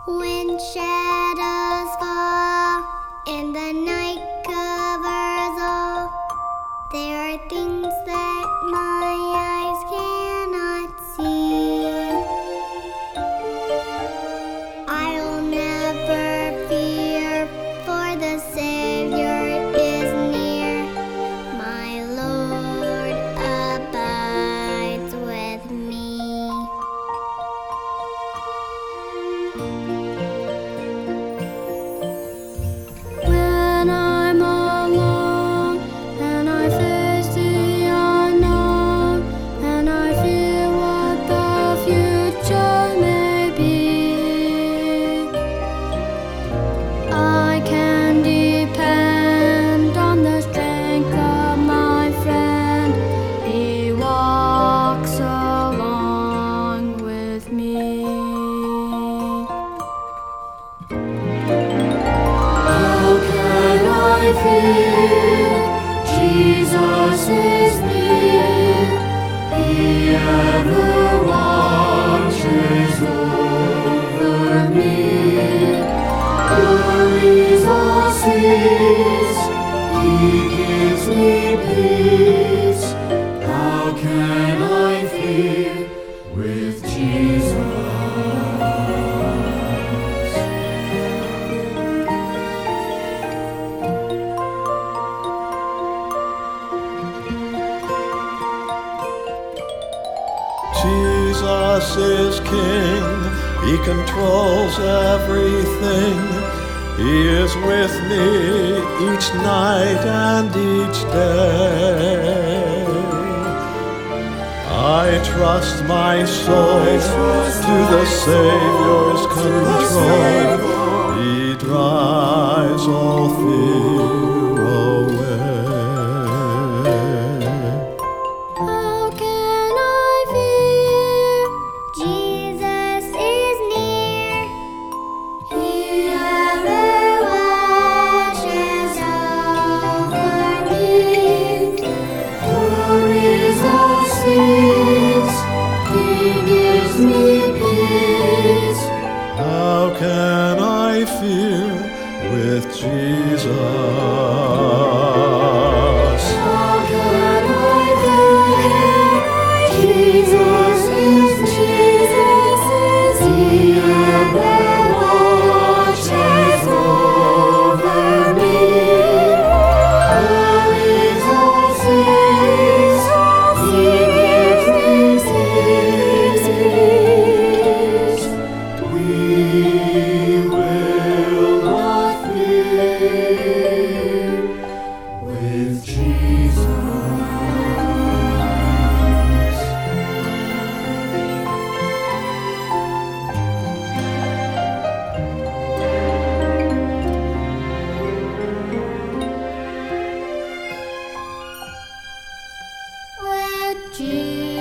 When shadows fall and the night covers all, there are things that my eyes cannot see. I'll never fear, for the Savior is near. My Lord abides with me. When I'm alone and I face the unknown, and I fear what the future may be, I can depend on the strength of my friend. He walks along with me. How can I fear? Jesus is near. He ever watches over me. Worries all cease. He gives me peace. How can I fear with Jesus? Jesus is King, He controls everything. He is with me each night and each day. I trust my soul to the Savior's control. He drives all fear away. How can I fear? Jesus is near. He ever watches over me. Worries all cease. He gives me peace. How can I fear with Jesus? How can I fear? Jesus is He ever watches over me. Worries all cease. He gives me peace. We will not fear with Jesus. With Jesus.